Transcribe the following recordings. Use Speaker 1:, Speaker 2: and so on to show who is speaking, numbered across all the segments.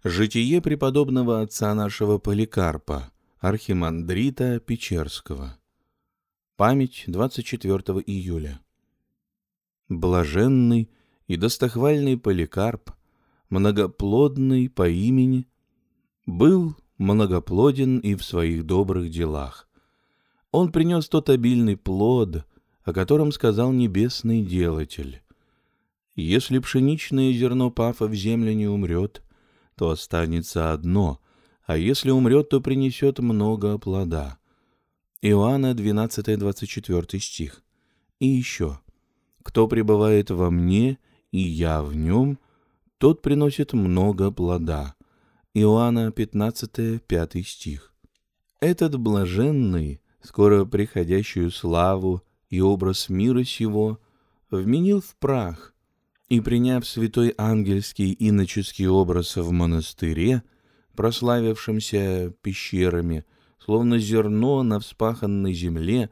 Speaker 1: Житие преподобного отца нашего Поликарпа, архимандрита Печерского. Память 24 июля. Блаженный и достохвальный Поликарп, многоплодный по имени, был многоплоден и в своих добрых делах. Он принес тот обильный плод, о котором сказал небесный делатель. Если пшеничное зерно Пафа в землю не умрет, то останется одно, а если умрет, то принесет много плода. Иоанна 12-24 стих. И еще: кто пребывает во мне, и я в нем, тот приносит много плода. Иоанна 15-5 стих. Этот блаженный, скоро приходящую славу и образ мира сего, вменил в прах, и, приняв святой ангельский иноческий образ в монастыре, прославившемся пещерами, словно зерно на вспаханной земле,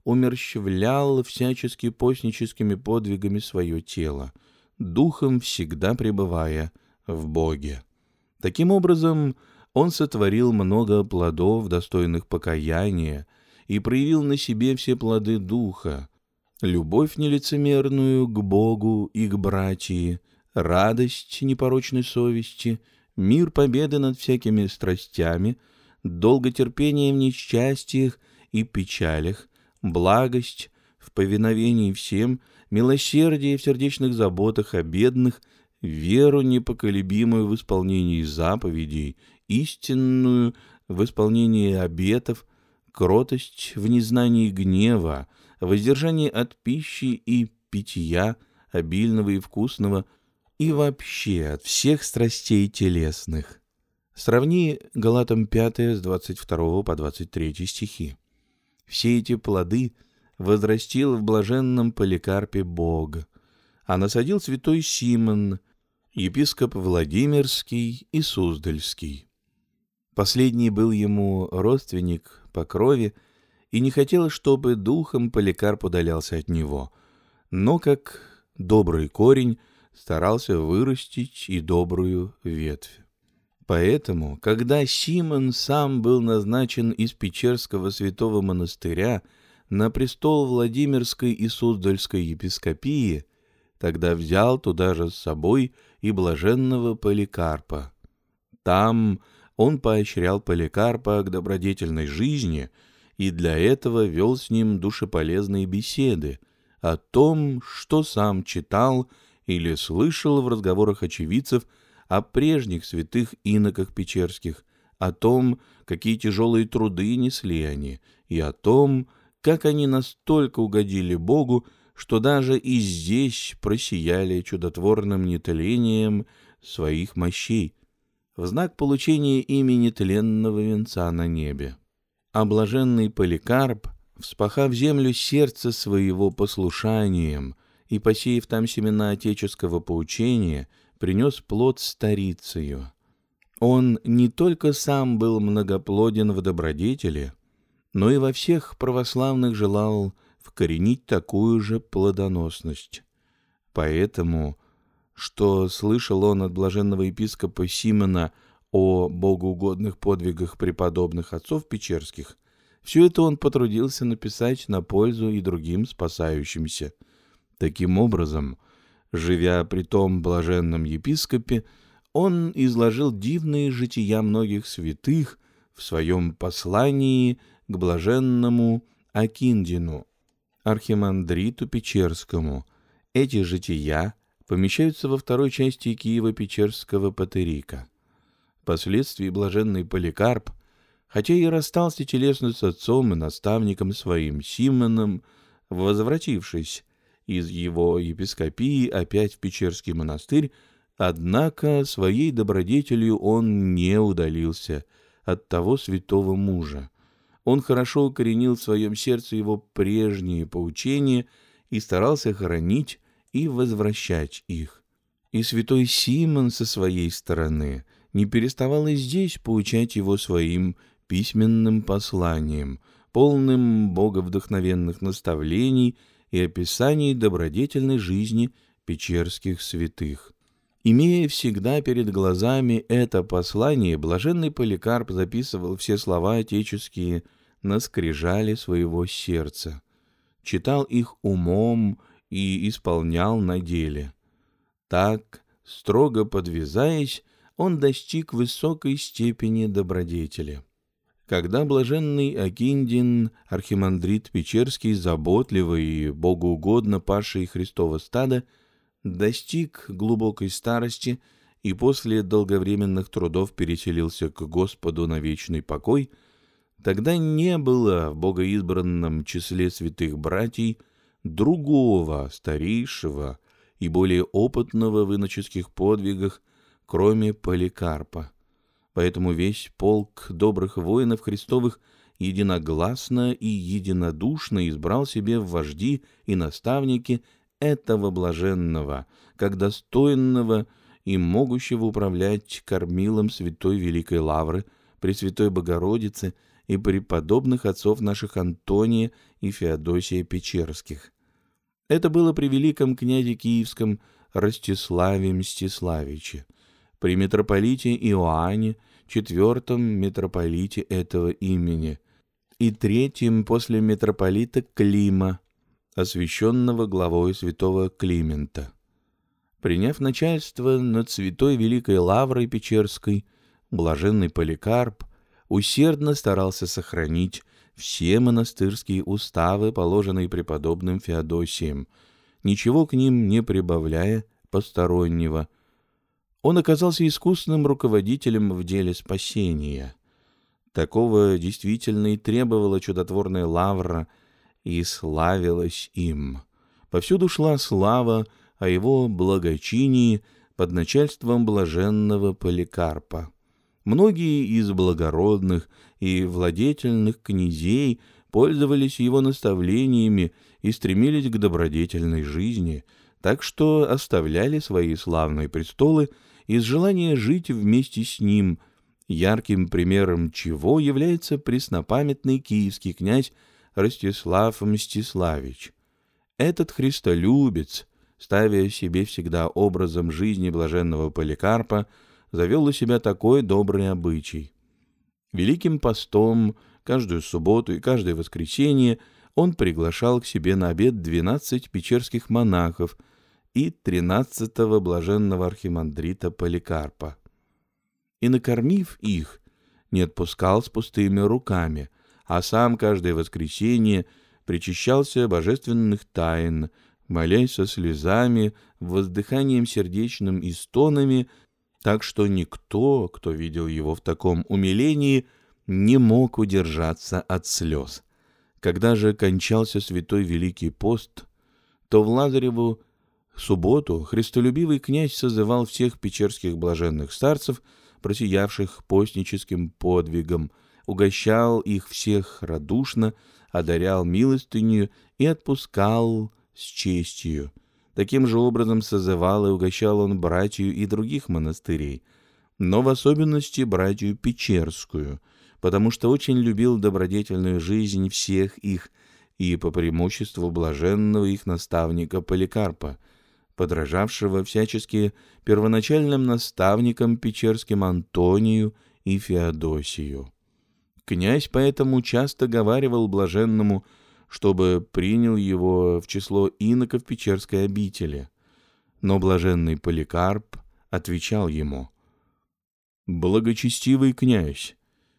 Speaker 1: умерщвлял всячески постническими подвигами свое тело, духом всегда пребывая в Боге. Таким образом, он сотворил много плодов, достойных покаяния, и проявил на себе все плоды духа: любовь нелицемерную к Богу и к братии, радость непорочной совести, мир победы над всякими страстями, долготерпение в несчастьях и печалях, благость в повиновении всем, милосердие в сердечных заботах о бедных, веру непоколебимую в исполнении заповедей, истинную в исполнении обетов, кротость в незнании гнева, воздержание от пищи и питья, обильного и вкусного, и вообще от всех страстей телесных. Сравни Галатам 5 с 22 по 23 стихи. Все эти плоды возрастил в блаженном Поликарпе Бог, а насадил святой Симон, епископ Владимирский и Суздальский. Последний был ему родственник по крови, и не хотел, чтобы духом Поликарп удалялся от него, но, как добрый корень, старался вырастить и добрую ветвь. Поэтому, когда Симон сам был назначен из Печерского святого монастыря на престол Владимирской и Суздальской епископии, тогда взял туда же с собой и блаженного Поликарпа. Там он поощрял Поликарпа к добродетельной жизни и для этого вел с ним душеполезные беседы о том, что сам читал или слышал в разговорах очевидцев о прежних святых иноках печерских, о том, какие тяжелые труды несли они, и о том, как они настолько угодили Богу, что даже и здесь просияли чудотворным нетлением своих мощей, в знак получения ими нетленного венца на небе. А блаженный Поликарп, вспахав землю сердца своего послушанием и посеяв там семена отеческого поучения, принес плод старицею. Он не только сам был многоплоден в добродетели, но и во всех православных желал вкоренить такую же плодоносность. Поэтому, что слышал он от блаженного епископа Симона о богоугодных подвигах преподобных отцов печерских, все это он потрудился написать на пользу и другим спасающимся. Таким образом, живя при том блаженном епископе, он изложил дивные жития многих святых в своем послании к блаженному Акиндину, архимандриту Печерскому. Эти жития помещаются во второй части Киево-Печерского патерика. Впоследствии блаженный Поликарп, хотя и расстался телесно с отцом и наставником своим Симоном, возвратившись из его епископии опять в Печерский монастырь, однако своей добродетелью он не удалился от того святого мужа. Он хорошо укоренил в своем сердце его прежние поучения и старался хранить и возвращать их. И святой Симон со своей стороны не переставал и здесь поучать его своим письменным посланием, полным боговдохновенных наставлений и описаний добродетельной жизни печерских святых. Имея всегда перед глазами это послание, блаженный Поликарп записывал все слова отеческие на скрижали своего сердца, читал их умом и исполнял на деле. Так, строго подвязаясь, он достиг высокой степени добродетели. Когда блаженный Акиндин, архимандрит Печерский, заботливый и богоугодно пасший Христово стадо, достиг глубокой старости и после долговременных трудов переселился к Господу на вечный покой, тогда не было в богоизбранном числе святых братьев другого, старейшего и более опытного в иноческих подвигах, кроме Поликарпа. Поэтому весь полк добрых воинов Христовых единогласно и единодушно избрал себе в вожди и наставники этого блаженного, как достойного и могущего управлять кормилом Святой Великой Лавры, Пресвятой Богородицы и преподобных отцов наших Антония и Феодосия Печерских. Это было при великом князе Киевском Ростиславе Мстиславиче, при митрополите Иоанне, четвертом митрополите этого имени, и третьем после митрополита Клима, освященного главой святого Климента. Приняв начальство над Святой Великой Лаврой Печерской, блаженный Поликарп усердно старался сохранить все монастырские уставы, положенные преподобным Феодосием, ничего к ним не прибавляя постороннего. Он оказался искусным руководителем в деле спасения. Такого действительно и требовала чудотворная Лавра, и славилась им. Повсюду шла слава о его благочинии под начальством блаженного Поликарпа. Многие из благородных и владетельных князей пользовались его наставлениями и стремились к добродетельной жизни, так что оставляли свои славные престолы из желания жить вместе с ним, ярким примером чего является преснопамятный киевский князь Ростислав Мстиславич. Этот христолюбец, ставя себе всегда образом жизни блаженного Поликарпа, завел у себя такой добрый обычай. Великим постом каждую субботу и каждое воскресенье он приглашал к себе на обед 12 печерских монахов и 13-го блаженного архимандрита Поликарпа. И, накормив их, не отпускал с пустыми руками, а сам каждое воскресенье причащался божественных тайн, молясь со слезами, воздыханием сердечным и стонами, так что никто, кто видел его в таком умилении, не мог удержаться от слез. Когда же кончался святой Великий пост, то в Лазареву субботу христолюбивый князь созывал всех печерских блаженных старцев, просиявших постническим подвигом, угощал их всех радушно, одарял милостынью и отпускал с честью. Таким же образом созывал и угощал он братью и других монастырей, но в особенности братью Печерскую, потому что очень любил добродетельную жизнь всех их и по преимуществу блаженного их наставника Поликарпа, подражавшего всячески первоначальным наставникам Печерским Антонию и Феодосию. Князь поэтому часто говаривал блаженному, чтобы принял его в число иноков Печерской обители. Но блаженный Поликарп отвечал ему: «Благочестивый князь,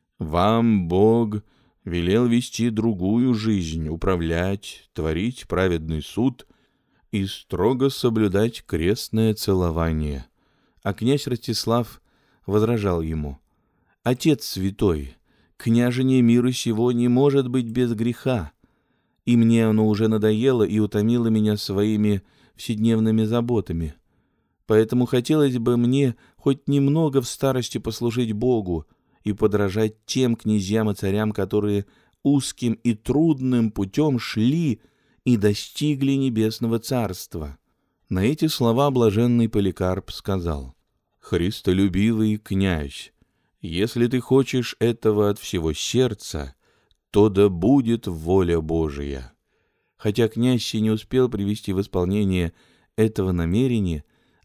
Speaker 1: вам Бог велел вести другую жизнь, управлять, творить праведный суд и строго соблюдать крестное целование». А князь Ростислав возражал ему: «Отец святой, княжение мира сего не может быть без греха, и мне оно уже надоело и утомило меня своими вседневными заботами. Поэтому хотелось бы мне хоть немного в старости послужить Богу и подражать тем князьям и царям, которые узким и трудным путем шли и достигли небесного царства». На эти слова блаженный Поликарп сказал: «Христолюбивый князь, если ты хочешь этого от всего сердца, то да будет воля Божия». Хотя князь и не успел привести в исполнение этого намерения,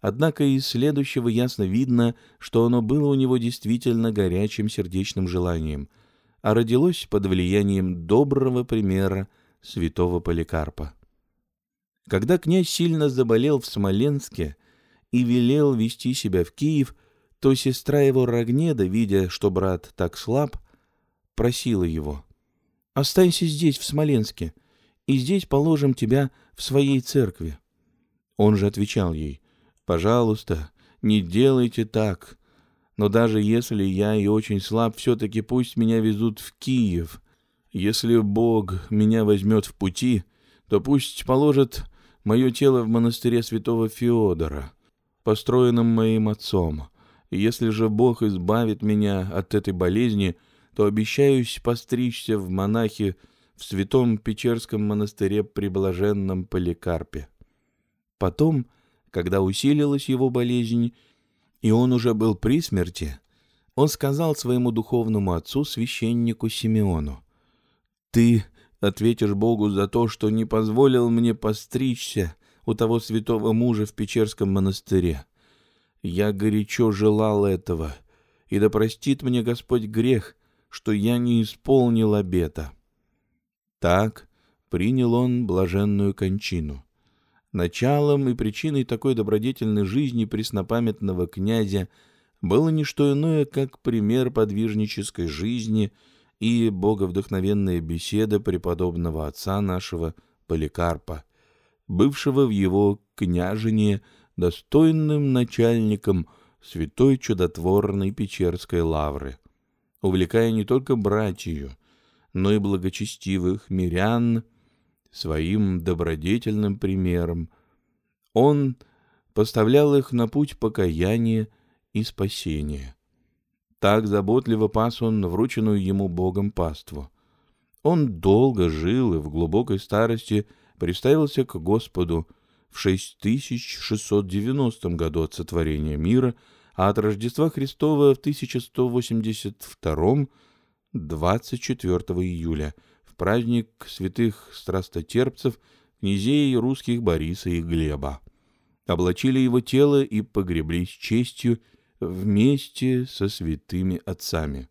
Speaker 1: Однако из следующего ясно видно, что оно было у него действительно горячим сердечным желанием, а родилось под влиянием доброго примера святого Поликарпа. Когда князь сильно заболел в Смоленске и велел вести себя в Киев, то сестра его Рогнеда, видя, что брат так слаб, просила его: «Останься здесь, в Смоленске, и здесь положим тебя в своей церкви». Он же отвечал ей: «Пожалуйста, не делайте так, но даже если я и очень слаб, все-таки пусть меня везут в Киев. Если Бог меня возьмет в пути, то пусть положит мое тело в монастыре святого Феодора, построенном моим отцом. И если же Бог избавит меня от этой болезни, то обещаюсь постричься в монахи в святом Печерском монастыре при блаженном Поликарпе». Потом, когда усилилась его болезнь, и он уже был при смерти, он сказал своему духовному отцу, священнику Симеону: «Ты ответишь Богу за то, что не позволил мне постричься у того святого мужа в Печерском монастыре. Я горячо желал этого, и да простит мне Господь грех, что я не исполнил обета». Так принял он блаженную кончину. Началом и причиной такой добродетельной жизни преснопамятного князя было не что иное, как пример подвижнической жизни и боговдохновенная беседа преподобного отца нашего Поликарпа, бывшего в его княжине достойным начальником святой чудотворной Печерской лавры, увлекая не только братью, но и благочестивых мирян своим добродетельным примером. Он поставлял их на путь покаяния и спасения. Так заботливо пас он врученную ему Богом паству. Он долго жил и в глубокой старости приставился к Господу в 6690 году от сотворения мира, а от Рождества Христова в 1182 24 июля, в праздник святых страстотерпцев, князей русских Бориса и Глеба. Облачили его тело и погребли с честью вместе со святыми отцами.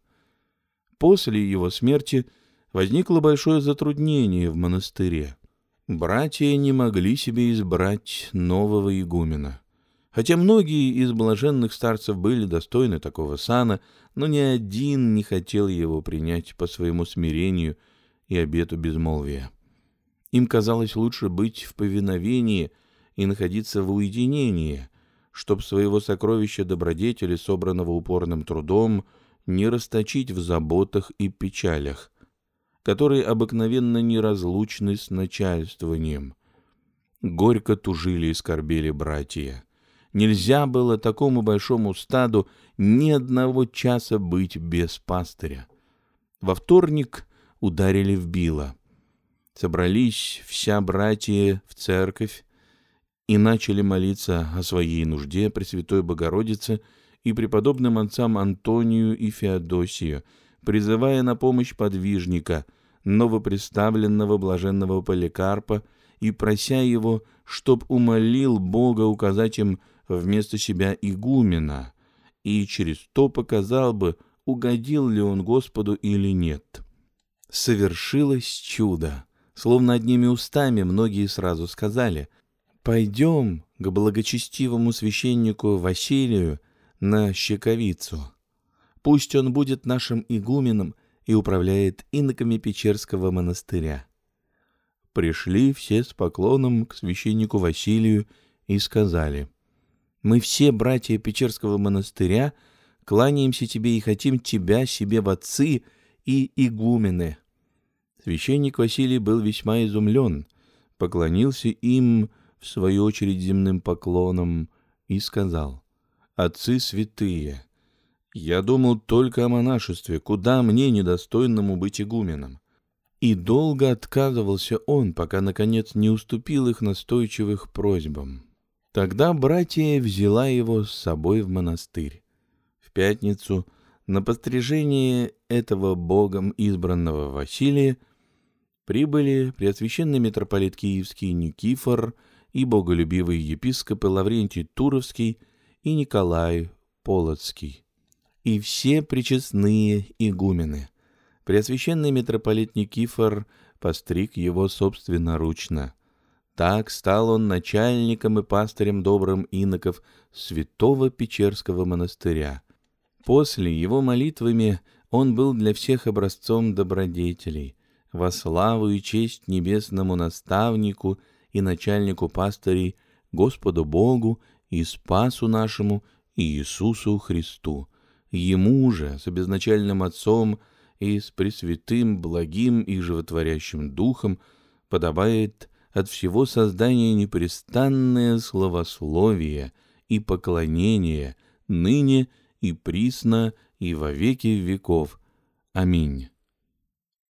Speaker 1: После его смерти возникло большое затруднение в монастыре. Братья не могли себе избрать нового игумена. Хотя многие из блаженных старцев были достойны такого сана, но ни один не хотел его принять по своему смирению и обету безмолвия. Им казалось лучше быть в повиновении и находиться в уединении, чтоб своего сокровища добродетели, собранного упорным трудом, не расточить в заботах и печалях, которые обыкновенно неразлучны с начальствованием. Горько тужили и скорбели братья. Нельзя было такому большому стаду ни одного часа быть без пастыря. Во вторник ударили в било. Собрались вся братья в церковь и начали молиться о своей нужде Пресвятой Богородице и преподобным отцам Антонию и Феодосию, призывая на помощь подвижника, новопреставленного блаженного Поликарпа, и прося его, чтоб умолил Бога указать им вместо себя игумена, и через то показал бы, угодил ли он Господу или нет. Совершилось чудо. Словно одними устами многие сразу сказали: «Пойдем к благочестивому священнику Василию на Щековицу. Пусть он будет нашим игуменом и управляет иноками Печерского монастыря». Пришли все с поклоном к священнику Василию и сказали: «Мы все братья Печерского монастыря кланяемся тебе и хотим тебя себе в отцы и игумены». Священник Василий был весьма изумлен, поклонился им в свою очередь земным поклоном и сказал: «Отцы святые, я думал только о монашестве, куда мне, недостойному, быть игуменом». И долго отказывался он, пока, наконец, не уступил их настойчивых просьбам. Тогда братья взяла его с собой в монастырь. В пятницу на пострижение этого Богом избранного Василия прибыли преосвященный митрополит Киевский Никифор и боголюбивые епископы Лаврентий Туровский и Николай Полоцкий, и все причестные игумены. Преосвященный митрополит Никифор постриг его собственноручно. Так стал он начальником и пастырем добрым иноков Святого Печерского монастыря. После его молитвами он был для всех образцом добродетелей, во славу и честь небесному наставнику и начальнику пастырей, Господу Богу и Спасу нашему Иисусу Христу. Ему же, с обезначальным Отцом и с Пресвятым, благим и животворящим Духом, подобает от всего создания непрестанное славословие и поклонение ныне и присно и во веки веков. Аминь.